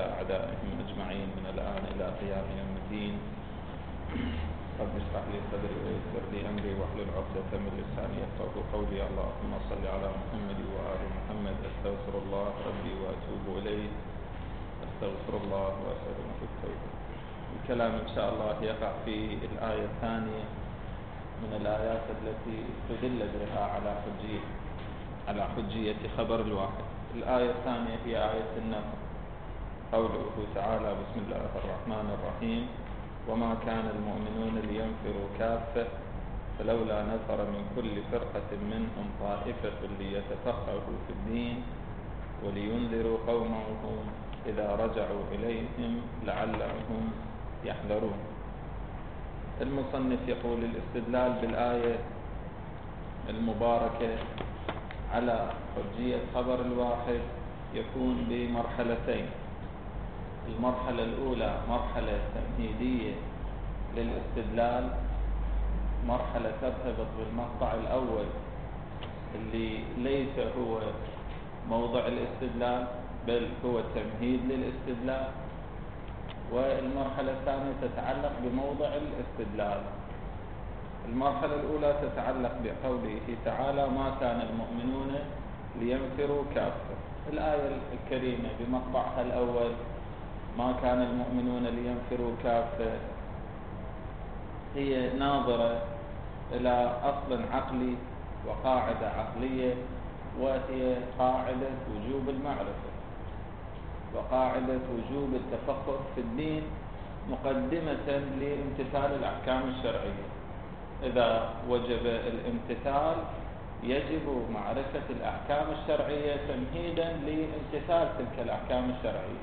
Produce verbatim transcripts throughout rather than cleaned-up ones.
أعدائهم أجمعين من الآن إلى قيام يوم الدين. رب اشرح لي صدري ويسر لي أمري واحلل عقدة من لساني يفقهوا قولي. اللهم صل على محمد وآل محمد. أستغفر الله ربي وأتوب إليه. أستغفر الله وأسأله التوبة. الكلام إن شاء الله يقع في الآية الثانية من الآيات التي استدل بها على حجية على حجية خبر الواحد. الآية الثانية هي آية النفر، قوله تعالى: بسم الله الرحمن الرحيم: وما كان المؤمنون لينفروا كافة فلولا نفر من كل فرقة منهم طائفة ليتفقهوا في الدين ولينذروا قومهم إذا رجعوا إليهم لعلهم يحذرون. المصنف يقول: الاستدلال بالآية المباركة على حجية خبر الواحد يكون بمرحلتين. المرحلة الأولى مرحلة تمهيدية للاستدلال، مرحلة ترتبط بالمقطع الأول اللي ليس هو موضع الاستدلال بل هو تمهيد للاستدلال، والمرحلة الثانية تتعلق بموضع الاستدلال. المرحلة الأولى تتعلق بقوله تعالى: ما كان المؤمنون لينفروا كافة. الآية الكريمة بمقطعها الأول ما كان المؤمنون لينفروا كافة هي ناظرة إلى أصل عقلي وقاعدة عقلية، وهي قاعدة وجوب المعرفة وقاعدة وجوب التفقه في الدين مقدمة لامتثال الأحكام الشرعية. إذا وجب الامتثال يجب معرفة الأحكام الشرعية تمهيدا لامتثال تلك الأحكام الشرعية.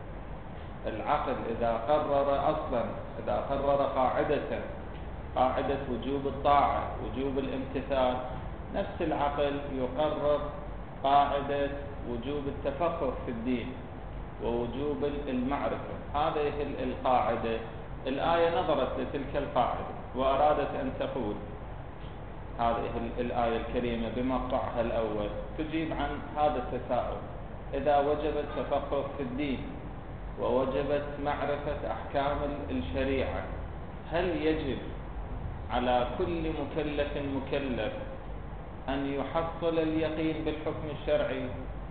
العقل إذا قرر أصلا إذا قرر قاعدة قاعدة وجوب الطاعة وجوب الامتثال، نفس العقل يقرر قاعدة وجوب التفقه في الدين ووجوب المعرفة. هذه القاعدة الآية نظرت لتلك القاعدة وأرادت أن تقول هذه الآية الكريمة بمقطعها الأول تجيب عن هذا التساؤل: إذا وجب التفقه في الدين ووجبت معرفة أحكام الشريعة، هل يجب على كل مكلف مكلف أن يحصل اليقين بالحكم الشرعي؟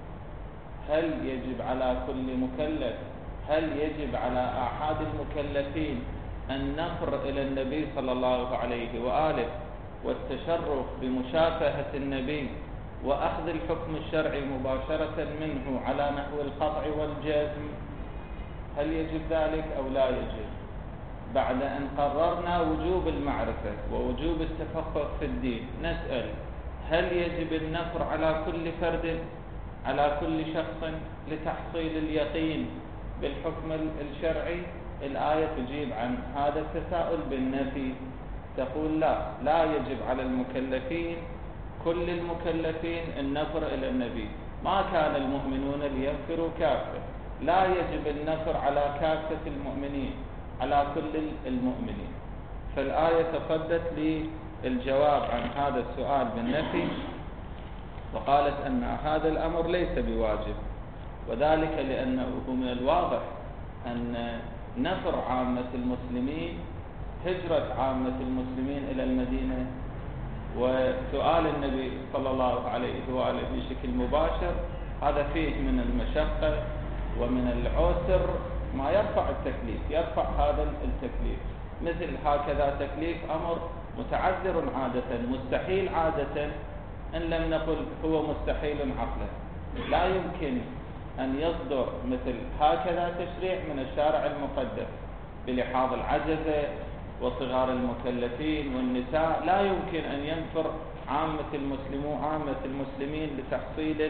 هل يجب على كل مكلف هل يجب على أحد المكلفين أن نفر إلى النبي صلى الله عليه وآله والتشرف بمشافهة النبي وأخذ الحكم الشرعي مباشرة منه على نحو القطع والجزم؟ هل يجب ذلك أو لا يجب؟ بعد أن قررنا وجوب المعرفة ووجوب التفقه في الدين، نسأل: هل يجب النفر على كل فرد على كل شخص لتحصيل اليقين بالحكم الشرعي؟ الآية تجيب عن هذا التساؤل بالنفي، تقول: لا لا يجب على المكلفين كل المكلفين النفر إلى النبي. ما كان المؤمنون لينفروا كافة، لا يجب النفر على كافة المؤمنين على كل المؤمنين. فالآية تصدت للجواب عن هذا السؤال بالنفي، وقالت أن هذا الأمر ليس بواجب، وذلك لأنه من الواضح أن نفر عامة المسلمين، هجرة عامة المسلمين إلى المدينة وسؤال النبي صلى الله عليه وآله بشكل مباشر، هذا فيه من المشقة ومن العسر ما يرفع التكليف، يرفع هذا التكليف. مثل هكذا تكليف أمر متعذر عادة، مستحيل عادة، إن لم نقل هو مستحيل عقلا. لا يمكن أن يصدر مثل هكذا تشريع من الشارع المقدس بلحاظ العجزة وصغار المكلفين والنساء. لا يمكن أن ينفر عامة المسلمين عامة المسلمين لتحصيل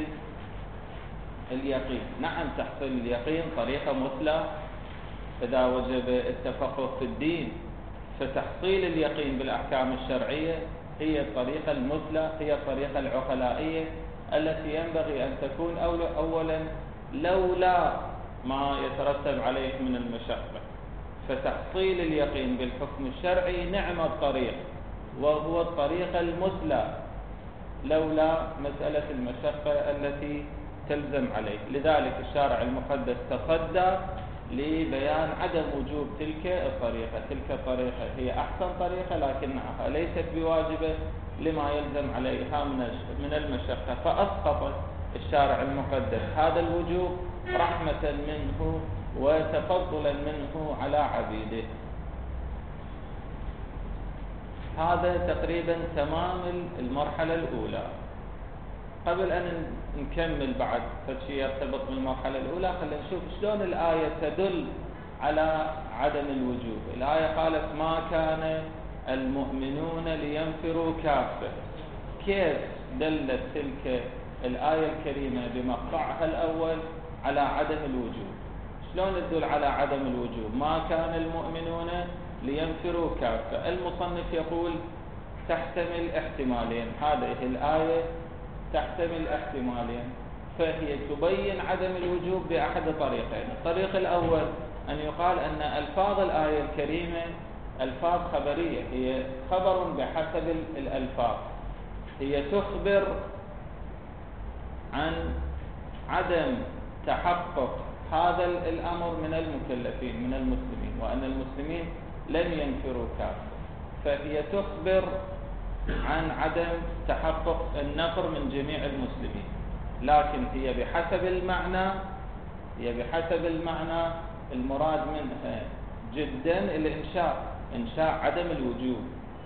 اليقين. نعم، تحصيل اليقين طريقة مثلى إذا وجب التفقه في الدين، فتحصيل اليقين بالأحكام الشرعية هي الطريقة المثلى، هي الطريقة العقلائية التي ينبغي أن تكون أولا لولا ما يترتب عليه من المشقة. فتحصيل اليقين بالحكم الشرعي نعم الطريق، وهو الطريقة المثلى لولا مسألة المشقة التي تلزم عليه. لذلك الشارع المقدس تصدى لبيان عدم وجوب تلك الطريقة. تلك الطريقة هي أحسن طريقة لكنها ليست بواجبة لما يلزم عليها من المشقة، فأسقط الشارع المقدس هذا الوجوب رحمة منه وتفضلا منه على عبيده. هذا تقريبا تمام المرحلة الأولى. قبل أن نكمل بعد فشي يرتبط بالمرحلة الأولى، خلينا نشوف شلون الآية تدل على عدم الوجوب. الآية قالت ما كان المؤمنون لينفروا كافة. كيف دلت تلك الآية الكريمة بمقطعها الأول على عدم الوجوب؟ شلون تدل على عدم الوجوب؟ ما كان المؤمنون لينفروا كافة. المصنف يقول تحتمل احتمالين. هذه الآية تحتمل احتمالين، فهي تبين عدم الوجوب بأحد طريقين. الطريق الأول أن يقال أن ألفاظ الآية الكريمة ألفاظ خبرية، هي خبر بحسب الألفاظ، هي تخبر عن عدم تحقق هذا الأمر من المكلفين من المسلمين، وأن المسلمين لن ينفروا كافة، فهي تخبر عن عدم تحقق النفر من جميع المسلمين، لكن هي بحسب المعنى هي بحسب المعنى المراد منها جدا الإنشاء، إنشاء عدم الوجوب،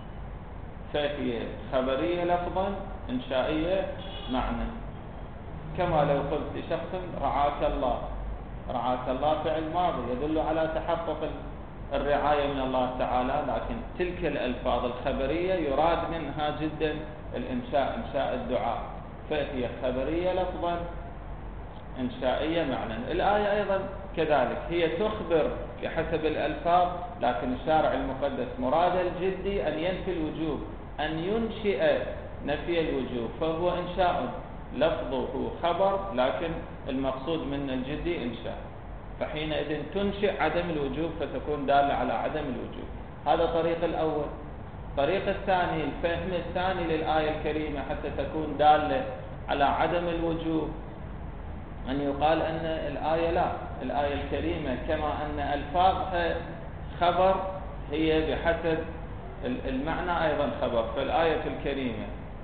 فهي خبرية لفظا إنشائية معنى. كما لو قلت لشخص رعاك الله، رعاك الله فعل ماضي يدل على تحقق الرعاية من الله تعالى، لكن تلك الألفاظ الخبرية يراد منها جدا الإنشاء، إنشاء الدعاء، فهي خبرية لفظا إنشائية معنى. الآية أيضا كذلك هي تخبر بحسب الألفاظ، لكن الشارع المقدس مراد الجدي أن ينفي الوجوب، أن ينشئ نفي الوجوب، فهو إنشاء لفظه خبر لكن المقصود من الجدي إنشاء، فحينئذ تنشئ عدم الوجوب فتكون دالة على عدم الوجوب. هذا الطريق الأول. الطريق الثاني، الفهم الثاني للآية الكريمة حتى تكون دالة على عدم الوجوب، أن يقال أن الآية لا، الآية الكريمة كما أن ألفاظها خبر هي بحسب المعنى أيضا خبر، فالآية الكريمة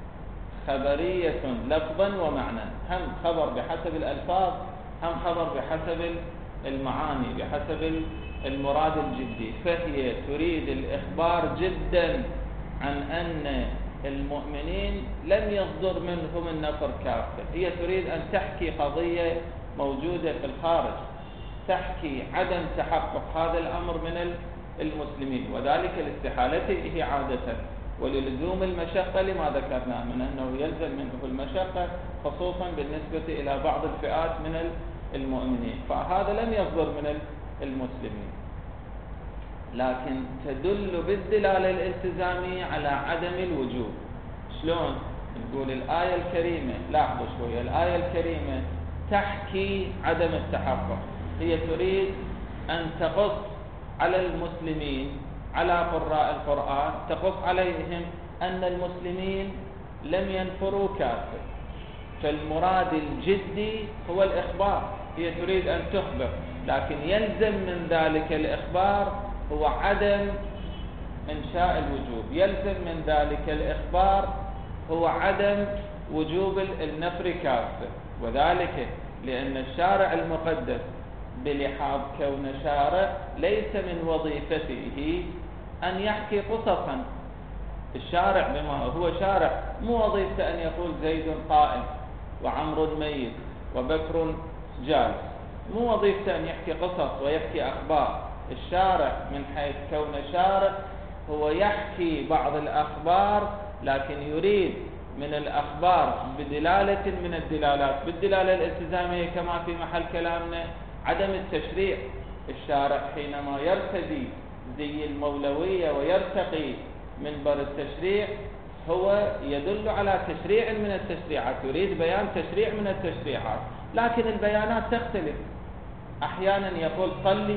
خبرية لفظا ومعنى، هم خبر بحسب الألفاظ هم خبر بحسب المعاني، بحسب المراد الجدي، فهي تريد الإخبار جدا عن أن المؤمنين لم يصدر منهم النفر كافة. هي تريد أن تحكي قضية موجودة في الخارج، تحكي عدم تحقق هذا الأمر من المسلمين، وذلك لاستحالته عادة وللزوم المشقة لما ذكرنا من أنه يلزم منه المشقة خصوصا بالنسبة إلى بعض الفئات من المؤمنين، فهذا لم يصدر من المسلمين، لكن تدل بالدلالة الالتزامية على عدم الوجوب. شلون؟ نقول الآية الكريمة، لاحظوا شوية، الآية الكريمة تحكي عدم التحقق، هي تريد أن تقص على المسلمين، على قراء القرآن، تقص عليهم أن المسلمين لم ينفروا كافة، فالمراد الجدي هو الإخبار، هي تريد أن تخبر، لكن يلزم من ذلك الإخبار هو عدم إنشاء الوجوب، يلزم من ذلك الإخبار هو عدم وجوب النفر كافة، وذلك لأن الشارع المقدس بلحاظ كون شارع ليس من وظيفته أن يحكي قصصا. الشارع بما هو شارع مو وظيفته أن يقول زيد قائم وعمر ميت وبكر جالس، مو وظيفته أن يحكي قصص ويحكي أخبار. الشارع من حيث كون شارع هو يحكي بعض الأخبار، لكن يريد من الأخبار بدلالة من الدلالات، بالدلالة الالتزامية كما في محل كلامنا، عدم التشريع. الشارع حينما يرتدي زي المولوية ويرتقي منبر التشريع هو يدل على تشريع من التشريعات، يريد بيان تشريع من التشريعات، لكن البيانات تختلف. أحيانا يقول صلي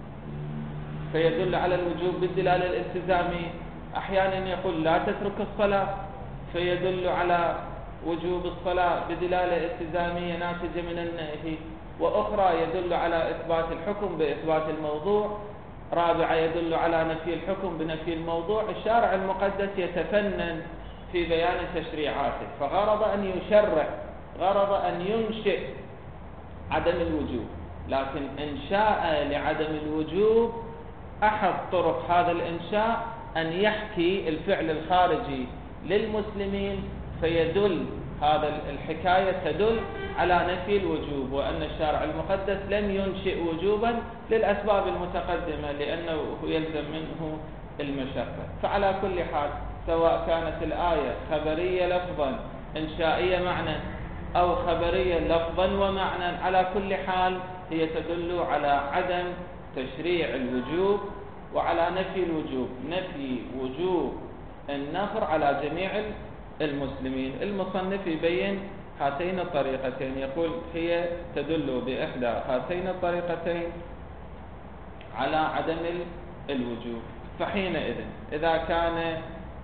فيدل على الوجوب بالدلالة الالتزامية، أحيانا يقول لا تترك الصلاة فيدل على وجوب الصلاة بدلالة التزامية ناتجة من النهي، وأخرى يدل على إثبات الحكم بإثبات الموضوع، رابعة يدل على نفي الحكم بنفي الموضوع. الشارع المقدس يتفنن في بيان تشريعاته، فغرض أن يشرع، غرض أن ينشئ عدم الوجوب، لكن إنشاء لعدم الوجوب أحد طرق هذا الإنشاء أن يحكي الفعل الخارجي للمسلمين، فيدل هذا الحكاية تدل على نفي الوجوب، وأن الشارع المقدس لم ينشئ وجوبا للأسباب المتقدمة لأنه يلزم منه المشقة. فعلى كل حال سواء كانت الآية خبرية لفظا إنشائية معنى أو خبرية لفظا ومعنى، على كل حال هي تدل على عدم تشريع الوجوب وعلى نفي الوجوب، نفي وجوب النفر على جميع المسلمين. المصنف يبين هاتين الطريقتين، يقول هي تدل بإحدى هاتين الطريقتين على عدم الوجوب. فحينئذ إذا كان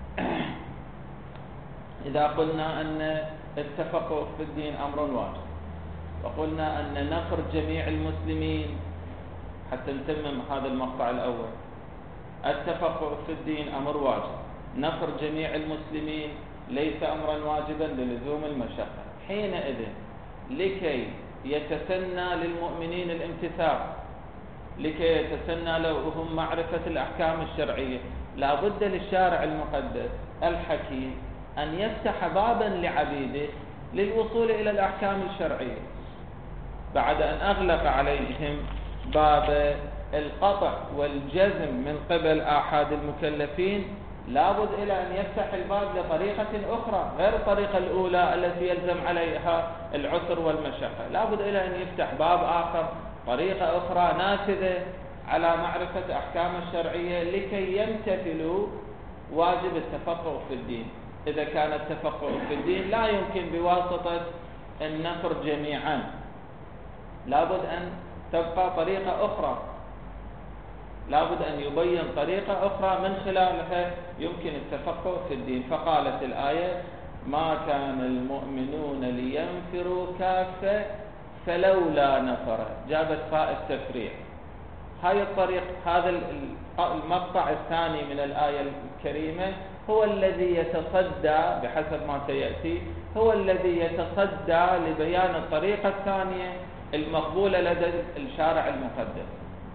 إذا قلنا أن التفقه في الدين أمر واجب، وقلنا أن نفر جميع المسلمين، حتى نتمم هذا المقطع الأول، التفقه في الدين أمر واجب، نفر جميع المسلمين ليس أمرا واجبا للزوم المشقة. حينئذ لكي يتسنى للمؤمنين الامتثال، لكي يتسنى لهم معرفة الأحكام الشرعية، لا بد للشارع المقدس الحكيم أن يفتح بابا لعبيده للوصول إلى الأحكام الشرعية، بعد أن أغلق عليهم باب القطع والجزم من قبل آحاد المكلفين. لابد إلى أن يفتح الباب لطريقة أخرى غير الطريقة الأولى التي يلزم عليها العسر والمشقة، لابد إلى أن يفتح باب آخر، طريقة أخرى نافذة على معرفة أحكام الشرعية لكي يمتثلوا واجب التفقه في الدين. إذا كان التفقه في الدين لا يمكن بواسطة النفر جميعا، لابد أن تبقى طريقة أخرى، لابد أن يبين طريقة أخرى من خلالها يمكن التفقه في الدين. فقالت الآية: ما كان المؤمنون لينفروا كافة فلولا نفر، جابت فاء التفريع. هاي الطريق، هذا المقطع الثاني من الآية الكريمة هو الذي يتصدى بحسب ما سيأتي، هو الذي يتصدى لبيان الطريقة الثانية المقبولة لدى الشارع المقدس.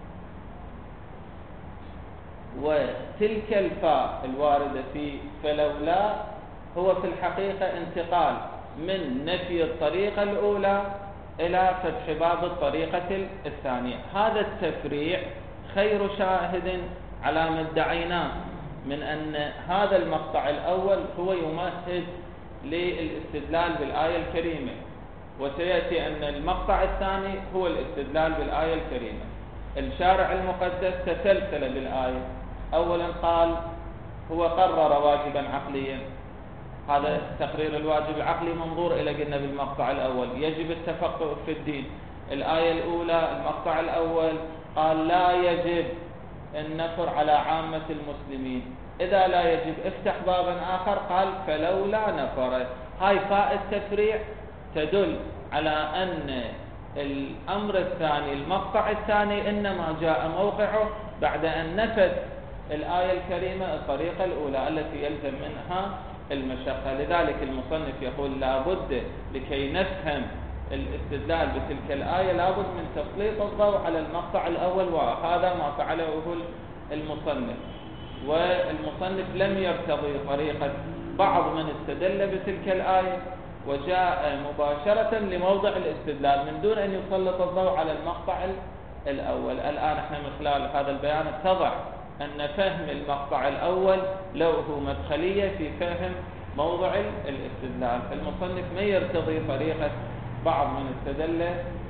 وتلك الفاء الواردة في فلولا هو في الحقيقة انتقال من نفي الطريقة الأولى إلى فتح باب الطريقة الثانية. هذا التفريع خير شاهد على ما ادعيناه من أن هذا المقطع الأول هو يمهد للاستدلال بالآية الكريمة، وسيأتي أن المقطع الثاني هو الاستدلال بالآية الكريمة. الشارع المقدس تسلسل بالآية، أولا قال هو قرر واجبا عقليا، هذا تقرير الواجب العقلي منظور إلى قلنا بالمقطع الأول يجب التفقه في الدين. الآية الأولى المقطع الأول قال لا يجب النفر على عامة المسلمين، إذا لا يجب افتح بابا آخر قال فلولا نفر. هاي فاء التفريع تدل على أن الأمر الثاني المقطع الثاني إنما جاء موقعه بعد أن نفذ الآية الكريمة الطريقة الأولى التي يلزم منها المشقة. لذلك المصنف يقول لا بد لكي نفهم الاستدلال بتلك الآية لابد من تسليط الضوء على المقطع الأول، وهذا ما فعله المصنف. والمصنف لم يرتضي طريقة بعض من استدل بتلك الآية وجاء مباشرة لموضع الاستدلال من دون أن يسلط الضوء على المقطع الأول. الآن احنا من خلال هذا البيان اتضح أن فهم المقطع الأول له مدخلية في فهم موضع الاستدلال. المصنف ما يرتضي طريقة بعض من استدل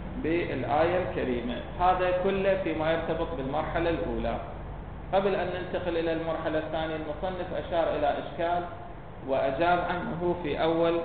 بالآية الكريمة. هذا كله فيما يرتبط بالمرحلة الأولى. قبل أن ننتقل إلى المرحلة الثانية المصنف أشار إلى إشكال وأجاب عنه في أول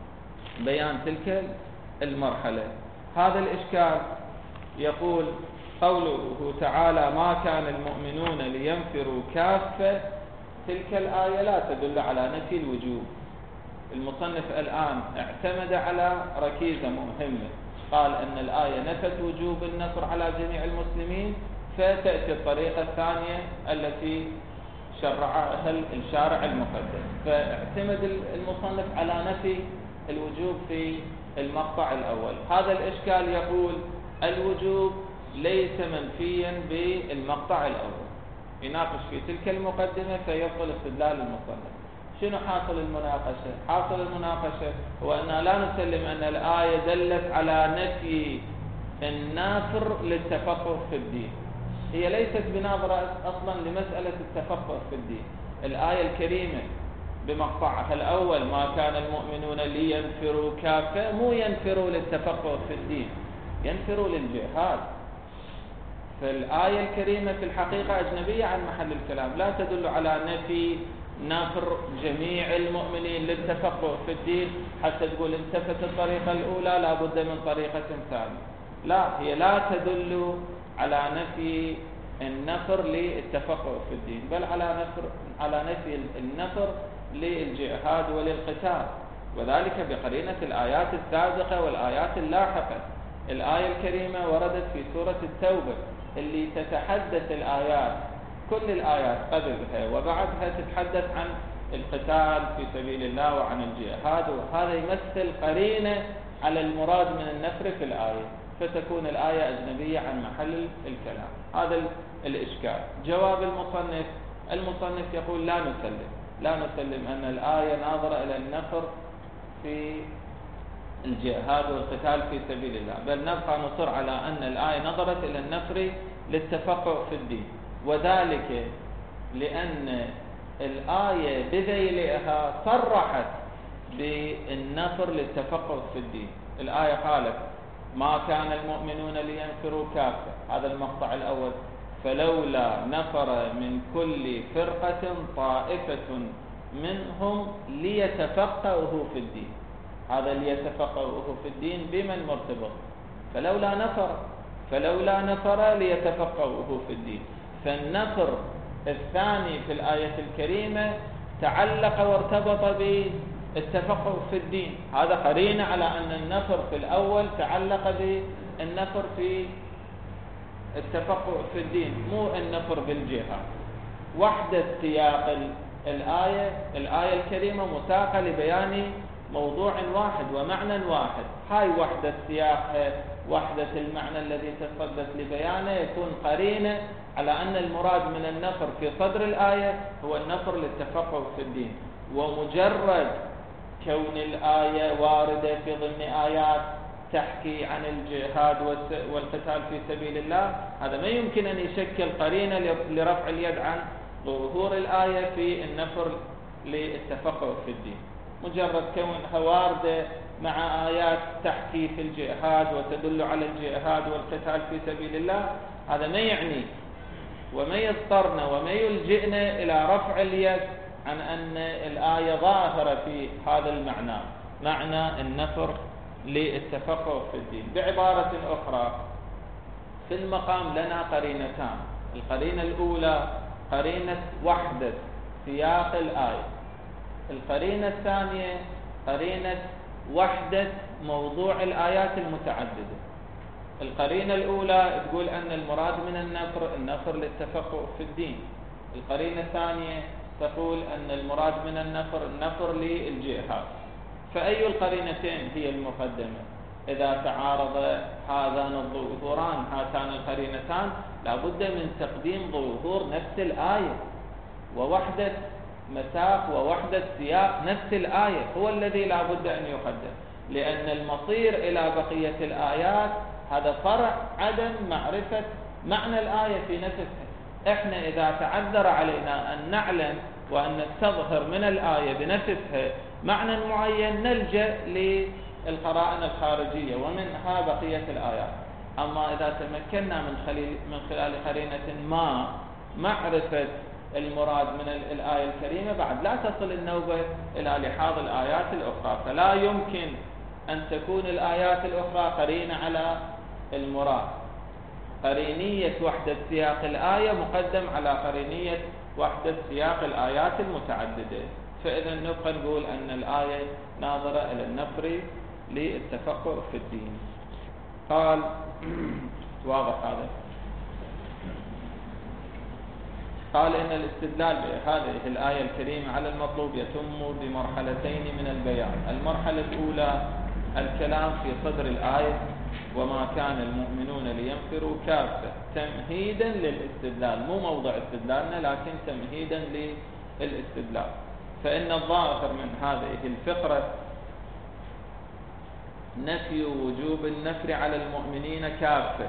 بيان تلك المرحلة. هذا الإشكال يقول قوله تعالى ما كان المؤمنون لينفروا كافة، تلك الآية لا تدل على نفي الوجوب، المصنف الآن اعتمد على ركيزة مهمة، قال أن الآية نفت وجوب النصر على جميع المسلمين، فتأتي الطريقة الثانية التي شرعها الشارع المقدس، فاعتمد المصنف على نفي الوجوب في المقطع الأول. هذا الإشكال يقول الوجوب ليس منفيا بالمقطع الأول، يناقش في تلك المقدمة فيبطل استدلال المصنف. شنو حاصل المناقشة؟ حاصل المناقشة هو أننا لا نسلم أن الآية دلت على نفي النافر للتفقه في الدين، هي ليست بناظرة أصلا لمسألة التفقه في الدين. الآية الكريمة بمقطعها الأول ما كان المؤمنون لينفروا كافة، مو ينفروا للتفقه في الدين، ينفروا للجهاد. فالآية الكريمة في الحقيقة أجنبية عن محل الكلام، لا تدل على نفي نفر جميع المؤمنين للتفقه في الدين حتى تقول انتفت الطريقة الأولى لا بد من طريقة ثانية. لا، هي لا تدل على نفي النفر للتفقه في الدين، بل على نفر على نفي النفر للجهاد وللقتال، وذلك بقرينة الآيات السابقة والآيات اللاحقة. الآية الكريمة وردت في سورة التوبة اللي تتحدث الآيات، كل الآيات قبلها وبعدها تتحدث عن القتال في سبيل الله وعن الجهاد، وهذا يمثل قرينة على المراد من النفر في الآية، فتكون الآية أجنبية عن محل الكلام. هذا الإشكال. جواب المصنف، المصنف يقول لا نسلم لا نسلم أن الآية ناظرة إلى النفر في الجهاد والقتال في سبيل الله، بل نبقى نصر على أن الآية نظرت إلى النفر للتفقه في الدين، وذلك لأن الآية بذيلها صرحت بالنفر للتفقه في الدين. الآية قالت ما كان المؤمنون لينفروا كافة، هذا المقطع الأول، فلولا نفر من كل فرقة طائفة منهم ليتفقهوا في الدين. هذا ليتفقهوا في الدين بمن مرتبط؟ فلولا نفر فلولا نفر ليتفقهوا في الدين. فالنفر الثاني في الآية الكريمة تعلق وارتبط بالتفقه في الدين، هذا قرينة على أن النفر في الأول تعلق بالنفر في التفقه في الدين، مو النفر بالجهاد. وحدة سياق الآية الآية الكريمة مساقة لبيان موضوع واحد ومعنى واحد، هاي وحدة سياق وحدة المعنى الذي تصدت لبيانه يكون قرينة على أن المراد من النفر في صدر الآية هو النفر للتفقه في الدين. ومجرد كون الآية واردة في ضمن آيات تحكي عن الجهاد والقتال في سبيل الله، هذا ما يمكن أن يشكل قرينة لرفع اليد عن ظهور الآية في النفر للتفقه في الدين. مجرد كونها واردة مع آيات تحكي في الجهاد وتدل على الجهاد والقتال في سبيل الله، هذا ما يعني وما يضطرنا وما يلجئنا إلى رفع اليد عن أن الآية ظاهرة في هذا المعنى، معنى النفر للتفقه في الدين. بعبارة أخرى، في المقام لنا قرينتان، القرينة الأولى قرينة وحدة سياق الآية، القرينة الثانية قرينة وحدة موضوع الآيات المتعددة. القرينة الأولى تقول أن المراد من النفر النفر للتفقه في الدين، القرينة الثانية تقول أن المراد من النفر النفر للجهاد. فأي القرينتين هي المقدمة؟ إذا تعارض هذان الظهوران هاتان القرينتان لابد من تقديم ظهور نفس الآية ووحدة مساق ووحدة سياق نفس الآية، هو الذي لابد أن يقدم، لأن المصير إلى بقية الآيات هذا فرع عدم معرفة معنى الآية في نفسها. إحنا إذا تعذر علينا أن نعلم وأن نستظهر من الآية بنفسها معنى معين نلجأ للقرائن الخارجية ومنها بقية الآيات. أما إذا تمكنا من من خلال قرينة ما معرفة المراد من الآية الكريمة، بعد لا تصل النوبة إلى لحاظ الآيات الأخرى، فلا يمكن أن تكون الآيات الأخرى قرينة على المراد. قرينية وحدة سياق الآية مقدم على قرينية وحدة سياق الآيات المتعددة. فإذا نبقى نقول أن الآية ناظرة إلى النفر للتفقه في الدين. قال واضح هذا. قال إن الاستدلال بهذه الآية الكريمة على المطلوب يتم بمرحلتين من البيان. المرحلة الأولى الكلام في صدر الآية وما كان المؤمنون لينفروا كافة، تمهيدا للاستدلال، مو موضع استدلالنا لكن تمهيدا للاستدلال. فإن الظاهر من هذه الفقرة نفي وجوب النفر على المؤمنين كافة،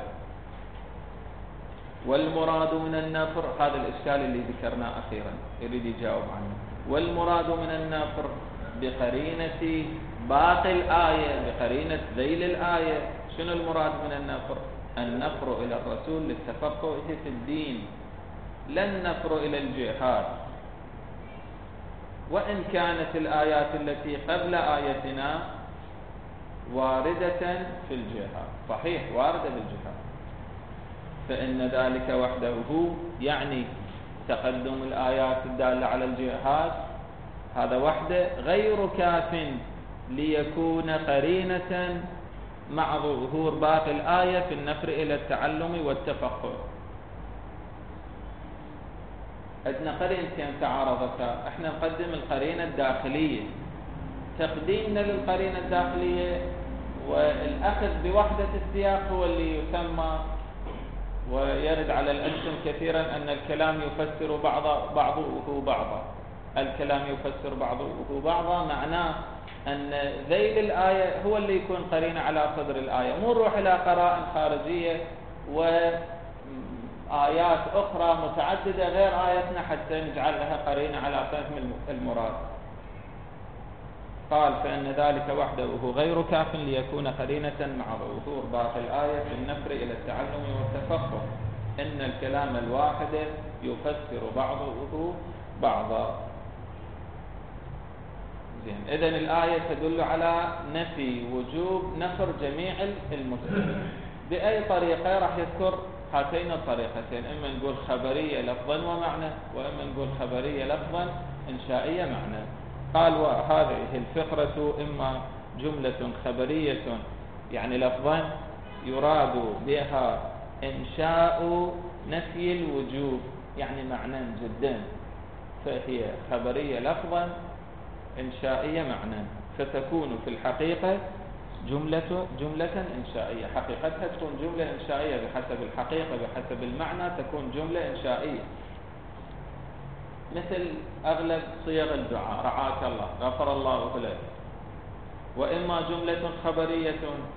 والمراد من النفر هذا الإشكال اللي ذكرناه أخيرا يريد يجاوب عنه. والمراد من النفر بقرينة باقي الآية، بقرينة ذيل الآية. شنو المراد من النفر؟ النفر إلى الرسول للتفقه في الدين، لا النفر إلى الجهاد. وإن كانت الآيات التي قبل آيتنا واردة في الجهاد، صحيح واردة بالجهاد، فإن ذلك وحده يعني تقدم الآيات الدالة على الجهاد هذا وحده غير كاف ليكون قرينة مع ظهور باقي الآية في النفر إلى التعلم والتفقه. عندنا قرينتين تعارضتا، احنا نقدم القرينة الداخلية. تقديمنا للقرينة الداخلية والأخذ بوحدة السياق هو اللي يسمى، ويرد على الألسن كثيرا أن الكلام يفسر بعض بعضه بعضا. الكلام يفسر بعضه بعضا معناه أن ذيل الآية هو اللي يكون قرينة على صدر الآية، مو نروح إلى قرائن خارجية وآيات أخرى متعددة غير آيتنا حتى نجعل لها قرينة على فهم المراد. قال فإن ذلك وحده غير كاف ليكون قرينة مع ظهور باقي الآية في النفر إلى التعلم والتفقه. إن الكلام الواحد يفسر بعضه بعضا. زين، إذن الآية تدل على نفي وجوب نفر جميع المسلمين. بأي طريقة راح يذكر هاتين الطريقتين، إما نقول خبرية لفظا ومعنى، وإما نقول خبرية لفظا إنشائية معنى. قال وهذه الفقرة إما جملة خبرية يعني لفظا يراد بها إنشاء نفي الوجوب يعني معنى جدا، فهي خبرية لفظا إنشائية معنى، فتكون في الحقيقة جملة جملة إنشائية. حقيقتها تكون جملة إنشائية بحسب الحقيقة، بحسب المعنى تكون جملة إنشائية، مثل أغلب صيغ الدعاء رعاك الله، غفر الله لك. وإما جملة خبرية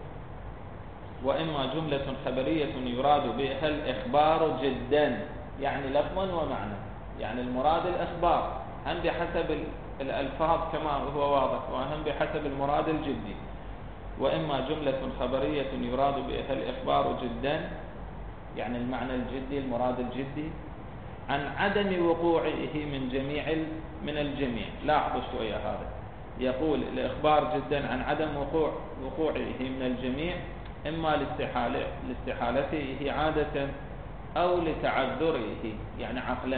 وإما جملة خبرية يراد بها الإخبار جدا يعني لفظا ومعنى، يعني المراد الإخبار هم بحسب الألفاظ كما هو واضح، وهم بحسب المراد الجدي. وإما جملة خبرية يراد بها الإخبار جدا يعني المعنى الجدي المراد الجدي عن عدم وقوعه من جميع من الجميع. لاحظوا شوية هذا، يقول الإخبار جدا عن عدم وقوع وقوعه من الجميع، إما لاستحالة لاستحالته عادة أو لتعذره يعني عقلا.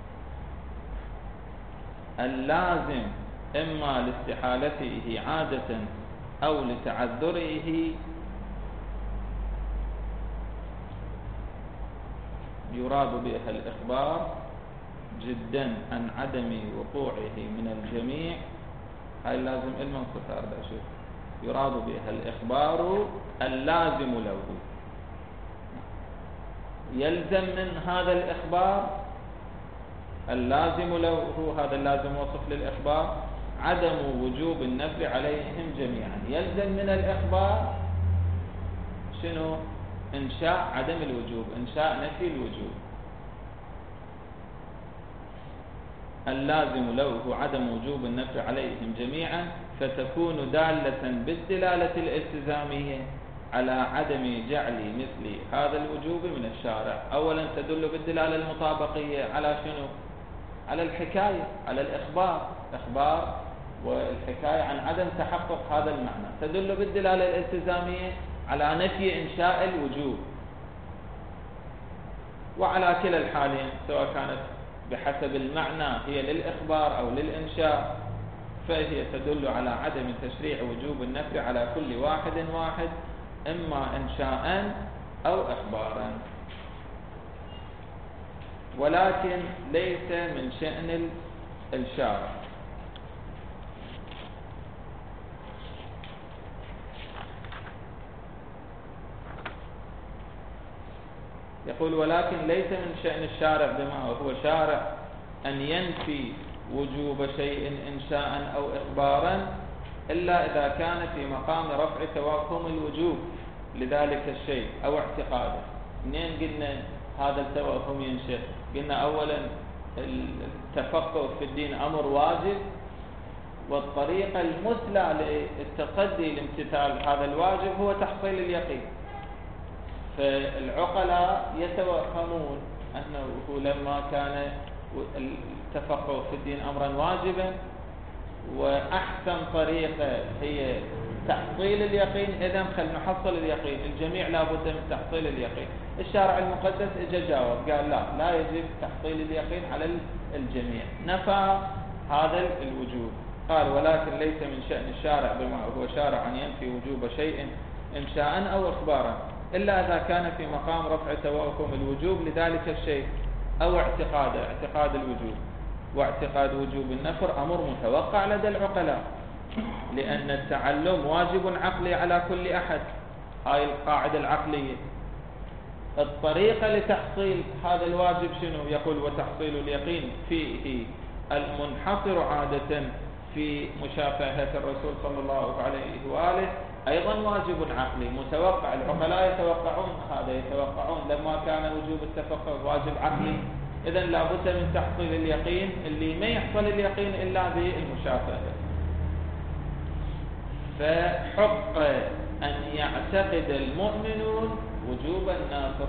اللازم إما لاستحالته عادة أو لتعذره يراد بها الإخبار جدا عن عدم وقوعه من الجميع. هاي اللازم المنصوص أربع شيء يراد بها الإخبار اللازم له. يلزم من هذا الإخبار اللازم له، هذا اللازم وصف للإخبار، عدم وجوب النفر عليهم جميعا. يلزم من الإخبار شنو؟ إنشاء عدم الوجوب، إنشاء نفي الوجوب. اللازم له عدم وجوب النفر عليهم جميعا، فتكون دالة بالدلالة الالتزامية على عدم جعل مثل هذا الوجوب من الشارع. أولا تدل بالدلالة المطابقية على شنو؟ على الحكاية، على الإخبار، إخبار والحكاية عن عدم تحقق هذا المعنى. تدل بالدلالة الالتزامية على نفي إنشاء الوجوب. وعلى كلا الحالين سواء كانت بحسب المعنى هي للإخبار أو للإنشاء، فهي تدل على عدم تشريع وجوب النفي على كل واحد واحد، إما إنشاء أو إخبارا. ولكن ليس من شأن الشارع. يقول ولكن ليس من شأن الشارع بما هو شارع أن ينفي وجوب شيء إنشاء أو إخبارا إلا إذا كان في مقام رفع توهم الوجوب لذلك الشيء أو اعتقاده. منين قلنا هذا التوهم ينشأ؟ قلنا أولا التفقه في الدين أمر واجب، والطريقة المثلى للتصدي لامتثال هذا الواجب هو تحصيل اليقين. فالعقلاء يتوهمون أنه لما كان التفقه في الدين أمرا واجبا وأحسن طريقة هي تحصيل اليقين، إذن خل نحصل اليقين، الجميع لا بد من تحصيل اليقين. الشارع المقدس اجى جاوب قال لا لا يجب تحصيل اليقين على الجميع، نفى هذا الوجوب. قال ولكن ليس من شأن الشارع بما هو شارع أن ينفي وجوب شيء إنشاء أو إخبارا إلا إذا كان في مقام رفع توهم الوجوب لذلك الشيء أو اعتقاد اعتقاد الوجوب. واعتقاد وجوب النفر أمر متوقع لدى العقلاء، لأن التعلم واجب عقلي على كل أحد. هاي القاعدة العقلية. الطريقة لتحصيل هذا الواجب شنو؟ يقول وتحصيل اليقين فيه المنحصر عادة في مشافهة الرسول صلى الله عليه وآله أيضا واجب عقلي متوقع. العقلاء يتوقعون هذا، يتوقعون لما كان وجوب التفقه واجب عقلي إذن لا بد من تحصيل اليقين، اللي ما يحصل اليقين إلا بالمشافهة. فحق أن يعتقد المؤمنون وجوب النفر.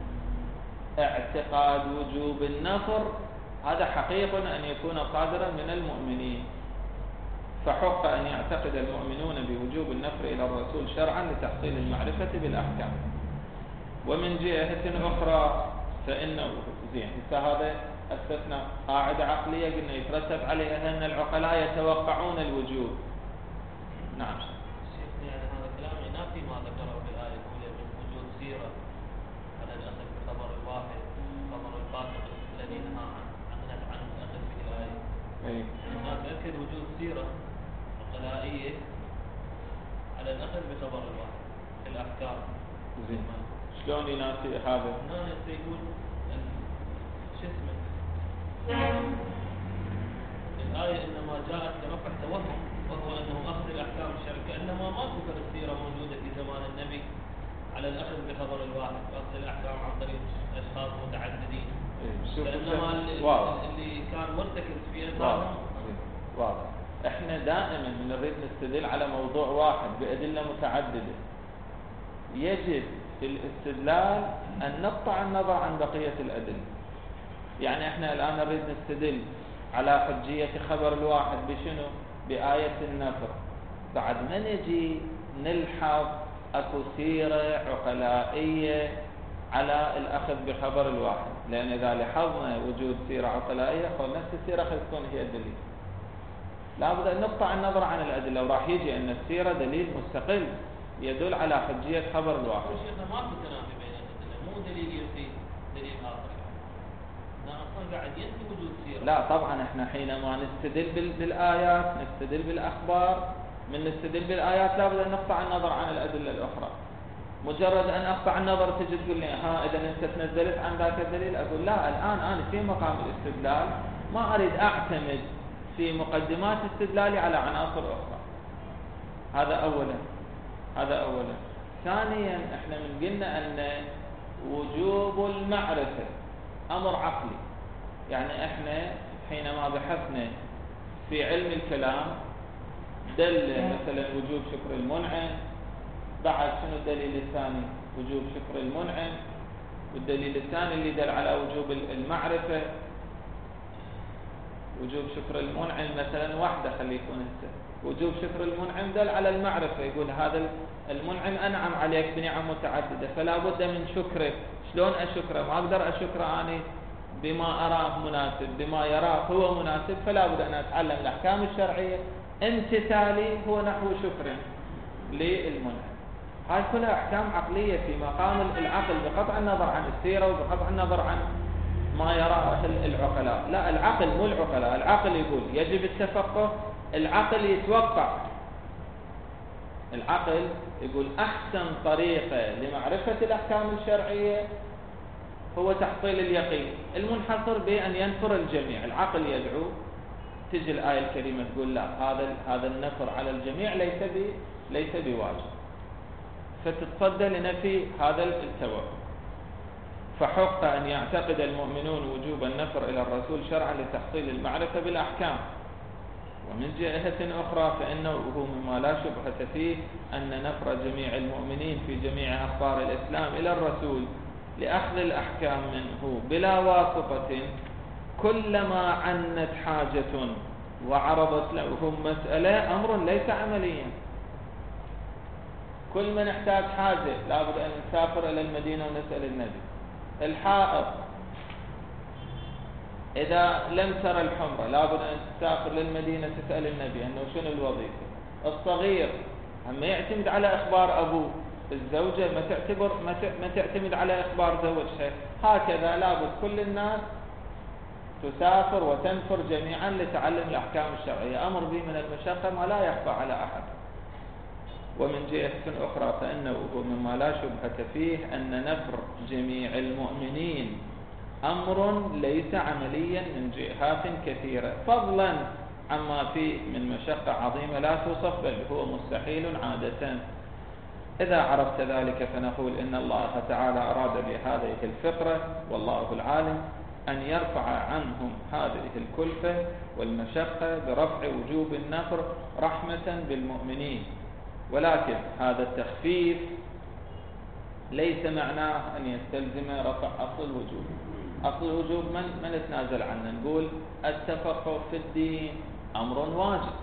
اعتقاد وجوب النفر هذا حقيق أن يكون صادرا من المؤمنين، فحق أن يعتقد المؤمنون بوجوب النفر إلى الرسول شرعا لتحصيل المعرفة بالأحكام. ومن جهة أخرى فإنه زين فهذا أسسنا قاعدة عقلية قلنا يترتب عليها أن العقلاء يتوقعون الوجوب. نعم شيخنا، يعني هذا كلام ينافي ما ذكره بالآية الأولى من وجود سيرة على الأخذ بخبر الواحد خبر الفاسق الذي نهى عن عن الأخذ به الآية. أي. الناس يأكد وجود سيرة عقلائية على الأخذ بخبر الواحد في الأحكام. زين شلون ينافي هذا؟ هنا يقول شو اسمه الآية إنما جاءت لرفع توهم، وهو أنه أخذ الأحكام الشرعية، كأنما ما تذكر السيرة موجودة في زمان النبي على الأخذ بخبر الواحد وأخذ الأحكام عن طريق أشخاص متعددين. كأنما اللي كان مرتكز في أثارهم واضح. احنا دائما نريد نستدل على موضوع واحد بأدلة متعددة. يجب في الاستدلال أن نقطع النظر عن بقية الأدلة. يعني احنا الآن نريد نستدل على حجية خبر الواحد بشنو؟ بآية النفر. بعد ما نجي نلحظ اكو سيرة عقلائية على الأخذ بخبر الواحد، لأن إذا لاحظنا وجود سيرة عقلائية قل نفس السيرة خلص تكون هي الدليل. لابد أن نقطع النظر عن الأدلة، وراح يجي أن السيرة دليل مستقل يدل على حجية خبر الواحد. شيخنا ما في تنافي بين الأدلة، مو دليل ينفي دليل آخر. أنا أصلا قاعد ينفي وجود سيرة. لا طبعا احنا حينما نستدل بالآيات نستدل بالأخبار، من نستدل بالآيات لابد أن نقطع النظر عن الأدلة الأخرى. مجرد أن أقطع النظر تجي تقول لي ها إذا أنت تنزلت عن ذاك الدليل، أقول لا الآن أنا في مقام الاستدلال ما أريد أعتمد في مقدمات استدلالي على عناصر أخرى. هذا أولا هذا أولا ثانيا احنا من قلنا أن وجوب المعرفة أمر عقلي. يعني احنا حينما بحثنا في علم الكلام دل مثلا وجوب شكر المنعم، بعد شنو الدليل الثاني؟ وجوب شكر المنعم. والدليل الثاني اللي دل على وجوب المعرفة وجوب شكر المنعم مثلا واحدة خليه يكون هسه وجوب شكر المنعم دل على المعرفة، يقول هذا المنعم أنعم عليك بنعم متعددة فلا بد من شكره. شلون أشكره؟ ما أقدر أشكره أنا بما أراه مناسب، بما يراه هو مناسب، فلا بد أن أتعلم الأحكام الشرعية. امتثالي هو نحو شكر للمنعم. هاي كلها أحكام عقلية في مقام العقل، بقطع النظر عن السيرة وبقطع النظر عن ما يراه العقلاء. لا، العقل مو العقلاء. العقل يقول يجب التفقه، العقل يتوقع، العقل يقول أحسن طريقة لمعرفة الأحكام الشرعية هو تحصيل اليقين المنحصر بأن ينفر الجميع. العقل يدعو، تجي الآية الكريمة تقول لا، هذا هذا النفر على الجميع ليس ليس بواجب، فتتصدى لنفي هذا التوقع. فحق أن يعتقد المؤمنون وجوب النفر إلى الرسول شرعا لتحصيل المعرفة بالأحكام. ومن جهة أخرى فإنه مما لا شبهة فيه أن نفر جميع المؤمنين في جميع أخبار الإسلام إلى الرسول لأخذ الأحكام منه بلا واسطة كلما عنت حاجة وعرضت لهم مسألة أمر ليس عمليا. كل من احتاج حاجة لابد أن نسافر إلى المدينة ونسأل النبي. الحائض إذا لم ترى الحمرة لابد أن تسافر للمدينة تسأل النبي أنه شنو الوظيفة. الصغير ما يعتمد على إخبار أبوه، الزوجة ما تعتبر ما تعتمد على إخبار زوجها. هكذا لابد كل الناس تسافر وتنفر جميعا لتعلم الأحكام الشرعية. أمر به من المشقة ما لا يخفى على أحد. ومن جهة أخرى فإنه مما لا شبهة فيه أن نفر جميع المؤمنين أمر ليس عمليا من جهات كثيرة، فضلا عما فيه من مشقة عظيمة لا توصف، بل هو مستحيل عادة. إذا عرفت ذلك فنقول إن الله تعالى أراد بهذه الفقرة والله العالم أن يرفع عنهم هذه الكلفة والمشقة برفع وجوب النفر رحمة بالمؤمنين. ولكن هذا التخفيف ليس معناه أن يستلزم رفع أصل الوجوب. أصل الوجوب من من نتنازل عنه، نقول التفقه في الدين أمر واجب.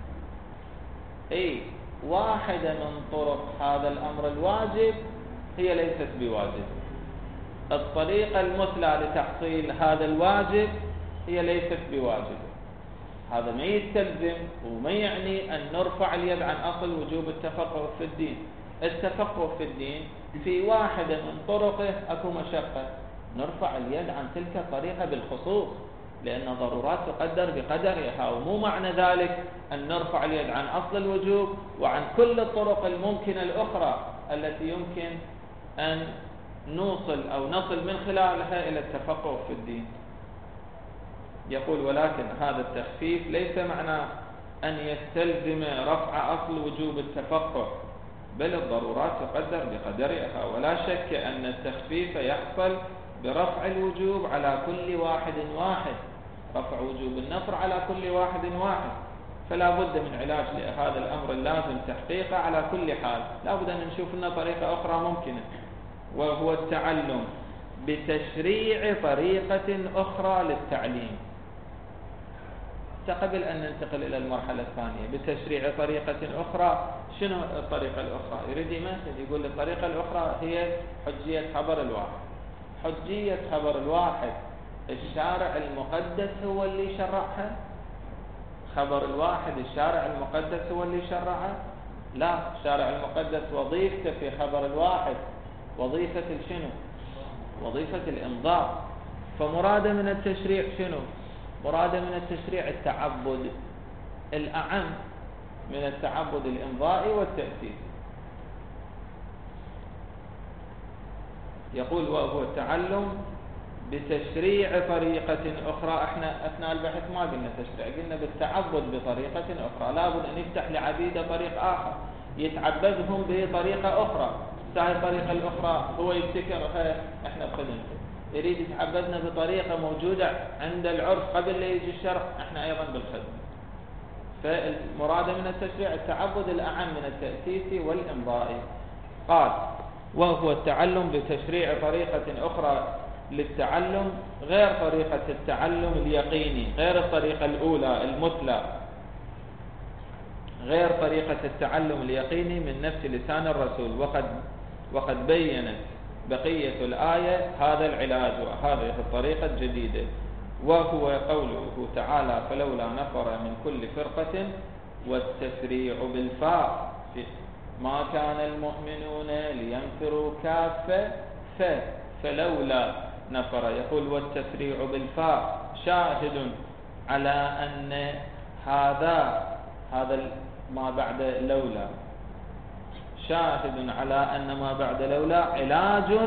أي واحدة من طرق هذا الأمر الواجب هي ليست بواجب. الطريقة المثلى لتحصيل هذا الواجب هي ليست بواجب. هذا ما يستلزم وما يعني أن نرفع اليد عن أصل وجوب التفقه في الدين. التفقه في الدين في واحدة من طرقه أكو مشقة، نرفع اليد عن تلك الطريقة بالخصوص، لأن ضرورات تقدر بقدرها. ومو معنى ذلك أن نرفع اليد عن أصل الوجوب وعن كل الطرق الممكنة الأخرى التي يمكن أن نوصل أو نصل من خلالها إلى التفقه في الدين. يقول ولكن هذا التخفيف ليس معناه أن يستلزم رفع أصل وجوب التفقه، بل الضرورات تقدر بقدرها. ولا شك أن التخفيف يحصل برفع الوجوب على كل واحد واحد، رفع وجوب النفر على كل واحد واحد. فلا بد من علاج لهذا الأمر اللازم تحقيقه على كل حال. لا بد أن نشوف لنا طريقة أخرى ممكنة، وهو التعلم بتشريع طريقة أخرى للتعليم. قبل أن ننتقل إلى المرحلة الثانية بتشريع طريقة أخرى، شنو الطريقة الأخرى؟ يريد يمثل يقول الطريقة الأخرى هي حجية خبر الواحد. حجية خبر الواحد الشارع المقدس هو اللي شرعها؟ خبر الواحد الشارع المقدس هو اللي شرعها؟ لا، الشارع المقدس وظيفته في خبر الواحد وظيفة شنو؟ وظيفة الإمضاء. فمراد من التشريع شنو؟ مراد من التشريع التعبد الأعم من التعبد الإمضائي والتأسيس. يقول وهو التعلم بتشريع طريقة أخرى. احنا أثناء البحث ما قلنا تشريع، قلنا بالتعبد بطريقة أخرى. لابد أن يفتح لعبيده طريق آخر يتعبدهم بطريقة أخرى. هاي الطريقة الأخرى هو يبتكرها احنا بخدمته، يريد يتعبدنا بطريقة موجودة عند العرف قبل لا يجي الشرع، احنا أيضا بالخدمة. فالمراد من التشريع التعبد الأعم من التأسيس والإمضاء. قال وهو التعلم بتشريع طريقة أخرى للتعلم غير طريقة التعلم اليقيني، غير الطريقة الأولى المثلى، غير طريقة التعلم اليقيني من نفس لسان الرسول. وقد وقد بينت بقية الآية هذا العلاج وهذه الطريقة الجديدة، وهو قوله تعالى فلولا نفر من كل فرقة والتفريع بالفاء ما كان المؤمنون لينفروا كافة ف فلولا نفر، يقول والتفريع بالفاء شاهد على أن هذا هذا ما بعد لولا شاهد على أن ما بعد لولا علاج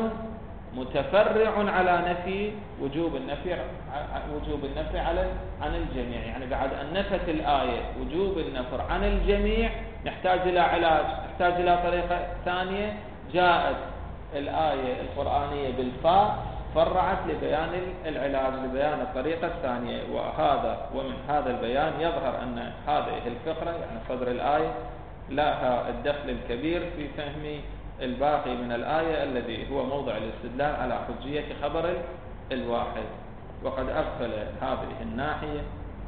متفرع على نفي وجوب النفي وجوب النفي على عن الجميع. يعني بعد أن نفت الآية وجوب النفر عن الجميع نحتاج إلى علاج، نحتاج إلى طريقة ثانية. جاءت الآية القرآنية بالفاء فرعت لبيان العلاج، لبيان الطريقة الثانية، وهذا ومن هذا البيان يظهر أن هذه الفقرة يعني صدر الآية لها الدخل الكبير في فهم الباقي من الآية الذي هو موضع الاستدلال على حجية خبر الواحد. وقد أغفل هذه الناحية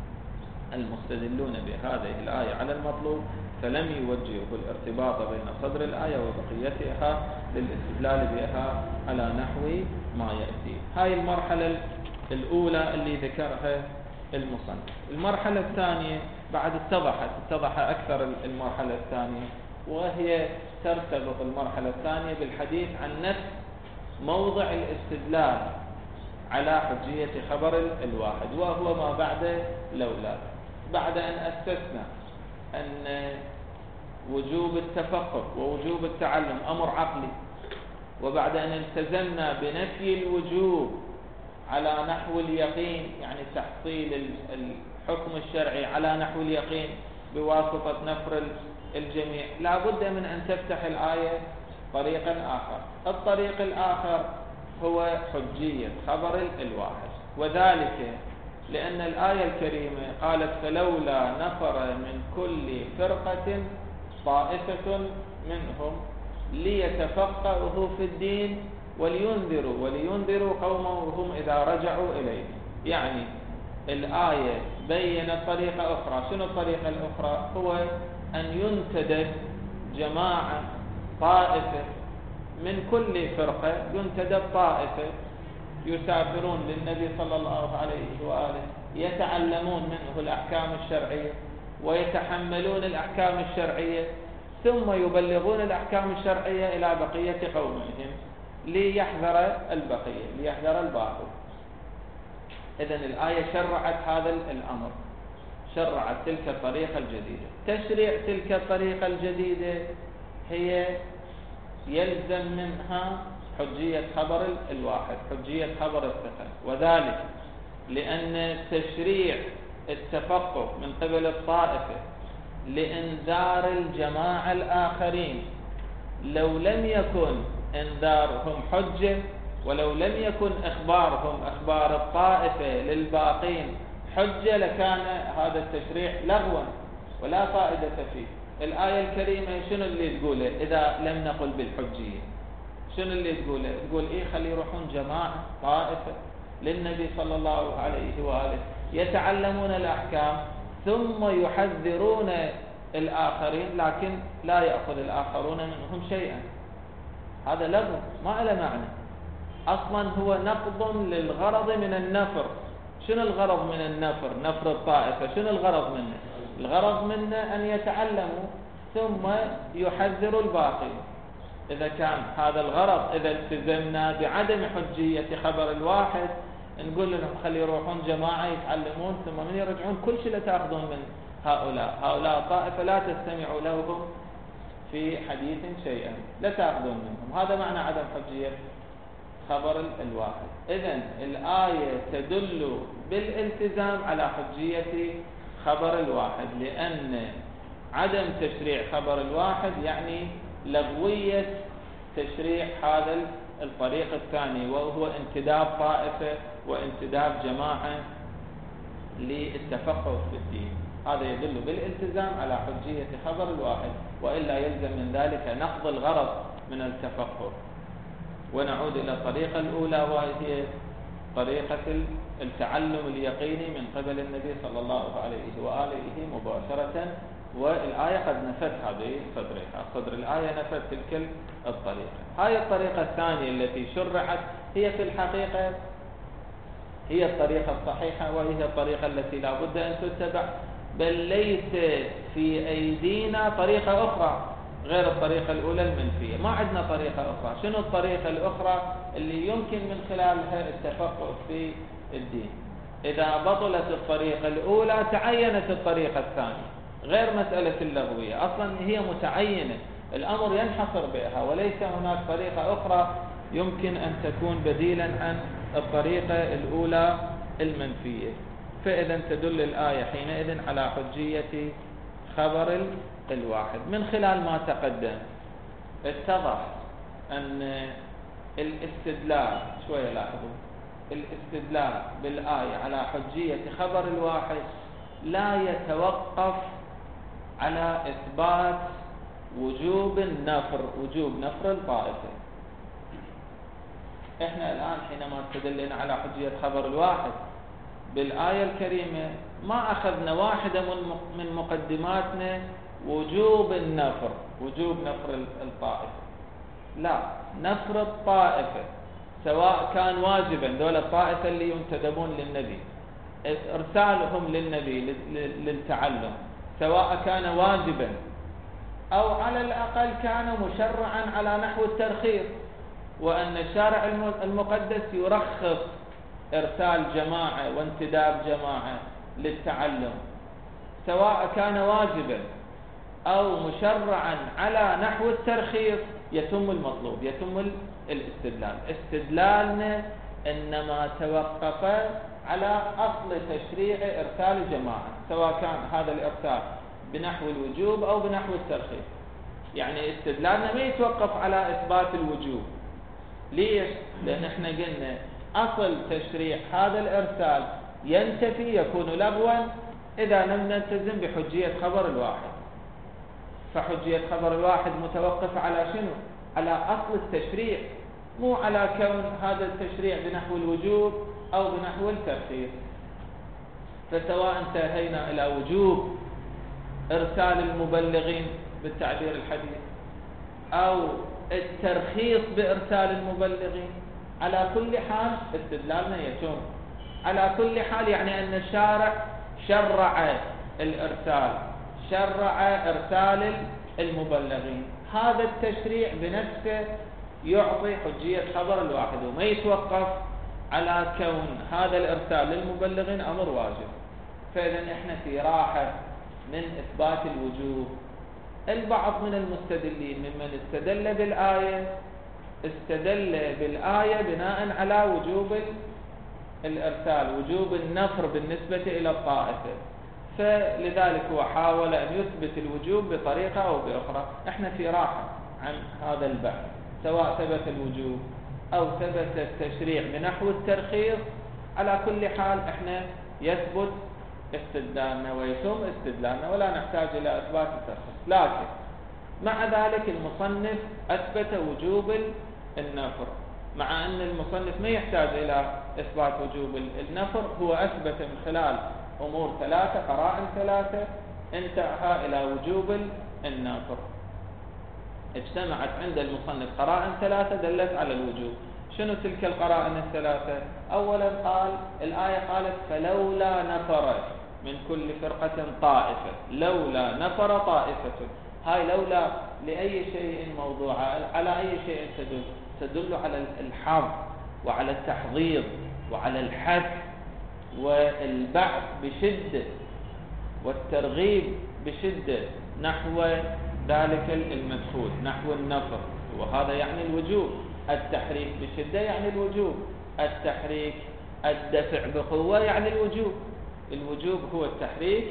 المستدلون بهذه الآية على المطلوب، فلم يوجهوا الارتباط بين صدر الآية وبقيتها للاستدلال بها على نحو ما يأتي. هاي المرحلة الأولى اللي ذكرها المصنف. المرحلة الثانية بعد اتضحت اتضح أكثر المرحلة الثانية، وهي ترتبط المرحلة الثانية بالحديث عن نفس موضع الاستدلال على حجية خبر الواحد، وهو ما بعد لولا. بعد أن أسسنا أن وجوب التفقه ووجوب التعلم أمر عقلي، وبعد أن التزمنا بنفي الوجوب على نحو اليقين، يعني تحصيل الحكم الشرعي على نحو اليقين بواسطة نفر الجميع، لا بد من أن تفتح الآية طريقا آخر. الطريق الآخر هو حجية خبر الواحد، وذلك لأن الآية الكريمة قالت فلولا نفر من كل فرقة طائفة منهم ليتفقهوا في الدين ولينذروا ولينذروا قومهم إذا رجعوا إليه. يعني الآية بينت طريقة أخرى. شنو الطريقة الأخرى؟ هو أن ينتدب جماعة طائفة من كل فرقة، ينتدب طائفة يسافرون للنبي صلى الله عليه وآله، يتعلمون منه الأحكام الشرعية ويتحملون الأحكام الشرعية، ثم يبلغون الأحكام الشرعية إلى بقية قومهم ليحذر البقية ليحذر الباقي. إذن الآية شرعت هذا الأمر، شرعت تلك الطريقة الجديدة. تشريع تلك الطريقة الجديدة هي يلزم منها حجية خبر الواحد، حجية خبر الثقة، وذلك لأن تشريع التفقه من قبل الطائفة لإنذار الجماعة الآخرين لو لم يكن إنذارهم حجة، ولو لم يكن إخبارهم أخبار الطائفة للباقين حجة، لكان هذا التشريع لغوا ولا فائدة فيه. الآية الكريمة شنو اللي تقوله إذا لم نقل بالحجية؟ شنو اللي تقوله؟ تقول إيه خلي يروحون جماعة طائفة للنبي صلى الله عليه وآله يتعلمون الأحكام ثم يحذرون الآخرين، لكن لا يأخذ الآخرون منهم شيئا. هذا لغو ما له معنى أصلا، هو نقض للغرض من النفر. شنو الغرض من النفر؟ نفر الطائفة شنو الغرض منه؟ الغرض منه أن يتعلموا ثم يحذروا الباقي. إذا كان هذا الغرض، إذا التزمنا بعدم حجية خبر الواحد نقول لهم خلي يروحون جماعة يتعلمون ثم من يرجعون كل شيء لا تأخذون من هؤلاء هؤلاء طائفة لا تستمعوا لهم في حديث شيئا، لا تأخذون منهم. هذا معنى عدم حجية خبر الواحد. إذن الآية تدل بالالتزام على حجية خبر الواحد، لأن عدم تشريع خبر الواحد يعني لغوية تشريع هذا الطريق الثاني، وهو انتداب طائفة وانتداب جماعة للتفقه في الدين. هذا يدل بالالتزام على حجية خبر الواحد، وإلا يلزم من ذلك نقض الغرض من التفقه. ونعود إلى الطريقة الأولى وهي طريقة التعلم اليقيني من قبل النبي صلى الله عليه وآله مباشرة، والآية قد نفت هذه الصدرها، صدر الآية نفت تلك الطريقة. هاي الطريقة الثانية التي شرعت هي في الحقيقة هي الطريقة الصحيحة، وهي الطريقة التي لا بد أن تتبع، بل ليس في أيدينا طريقة أخرى غير الطريقة الأولى المنفية. ما عندنا طريقة أخرى. شنو الطريقة الأخرى اللي يمكن من خلالها التفقه في الدين؟ إذا بطلت الطريقة الأولى تعينت الطريقة الثانية، غير مسألة اللغوية، أصلا هي متعينة، الأمر ينحصر بها، وليس هناك طريقة أخرى يمكن أن تكون بديلا عن الطريقة الأولى المنفية. فإذا تدل الآية حينئذ على حجية خبر الواحد. من خلال ما تقدم اتضح أن الاستدلال، شوية لاحظوا، الاستدلال بالآية على حجية خبر الواحد لا يتوقف على إثبات وجوب النفر، وجوب نفر الطائفة. احنا الآن حينما استدلنا على حجية خبر الواحد بالآية الكريمة ما أخذنا واحدة من مقدماتنا وجوب النفر، وجوب نفر الطائفة، لا، نفر الطائفة سواء كان واجبا، دول الطائفة اللي ينتدبون للنبي، إرسالهم للنبي للتعلم سواء كان واجبا أو على الأقل كان مشرعا على نحو الترخيص، وأن الشارع المقدس يرخص إرسال جماعة وانتداب جماعة للتعلم، سواء كان واجبا أو مشرعا على نحو الترخيص، يتم المطلوب، يتم الاستدلال. استدلالنا إنما توقف على أصل تشريع إرسال جماعة، سواء كان هذا الإرسال بنحو الوجوب أو بنحو الترخيص. يعني استدلالنا ما يتوقف على إثبات الوجوب. ليش؟ لأن احنا قلنا أصل تشريع هذا الإرسال ينتفي، يكون لغوا إذا لم نلتزم بحجية خبر الواحد. فحجية خبر الواحد متوقف على شنو؟ على أصل التشريع، مو على كون هذا التشريع بنحو الوجوب أو بنحو الترخيص. فسواء انتهينا إلى وجوب إرسال المبلغين بالتعبير الحديث أو الترخيص بإرسال المبلغين، على كل حال استدلالنا يتم. على كل حال يعني أن الشارع شرع الإرسال، شرع إرسال المبلغين. هذا التشريع بنفسه يعطي حجية خبر الواحد، وما يتوقف على كون هذا الإرسال للمبلغين أمر واجب. فإذا إحنا في راحة من إثبات الوجوب. البعض من المستدلين ممن استدل بالآية استدل بالآية بناء على وجوب الإرسال، وجوب النفر بالنسبة إلى الطائفة، فلذلك هو حاول أن يثبت الوجوب بطريقة أو بأخرى. احنا في راحة عن هذا البحث، سواء ثبت الوجوب أو ثبت التشريع بنحو الترخيص، على كل حال احنا يثبت استدلالنا ويتم استدلالنا ولا نحتاج إلى إثبات الترخيص. لكن مع ذلك المصنف أثبت وجوب النفر، مع أن المصنف ما يحتاج إلى إثبات وجوب النفر، هو أثبت من خلال أمور ثلاثة، قرائن ثلاثة، انتهى إلى وجوب النفر. اجتمعت عند المصنف قرائن ثلاثة دلت على الوجوب. شنو تلك القرائن الثلاثة؟ أولا قال الآية قالت فلولا نفر من كل فرقة طائفة، لولا نفر طائفة. هاي لولا لأي شيء موضوعة، على أي شيء تدل؟ تدل على الحظ وعلى التحضير وعلى الحث والبعث بشدة والترغيب بشدة نحو ذلك المدخول، نحو النفر، وهذا يعني الوجوب. التحريك بشدة يعني الوجوب، التحريك الدفع بقوة يعني الوجوب. الوجوب هو التحريك،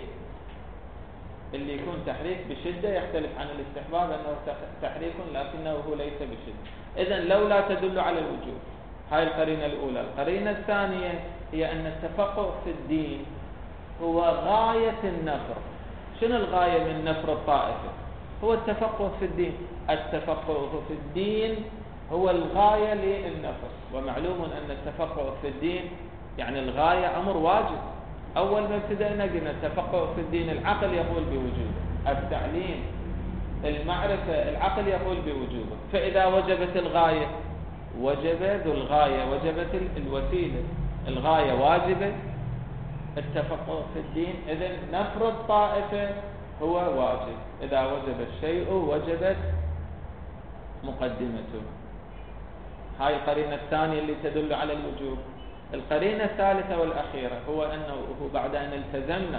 اللي يكون تحريك بشدة يختلف عن الاستحباب أنه تحريك لكنه هو ليس بشدة. إذن لولا تدل على الوجوب. هاي القرينة الأولى. القرينة الثانية هي أن التفقه في الدين هو غاية النفر. شنو الغاية من نفر الطائفة؟ هو التفقه في الدين. التفقه في الدين هو الغاية للنفر، ومعلوم أن التفقه في الدين يعني الغاية أمر واجب. أول ما ابتدأنا قلنا التفقه في الدين العقل يقول بوجوبه، التعليم المعرفة العقل يقول بوجوبه، فإذا وجبت الغاية وجب ذو الغاية، وجبت الوسيلة، الغاية واجبة، التفقه في الدين إذن نفرض طائفة هو واجب، إذا وجب الشيء وجبت مقدمته. هاي القرينة الثانية اللي تدل على الوجوب. القرينة الثالثة والأخيرة هو أنه بعد أن التزمنا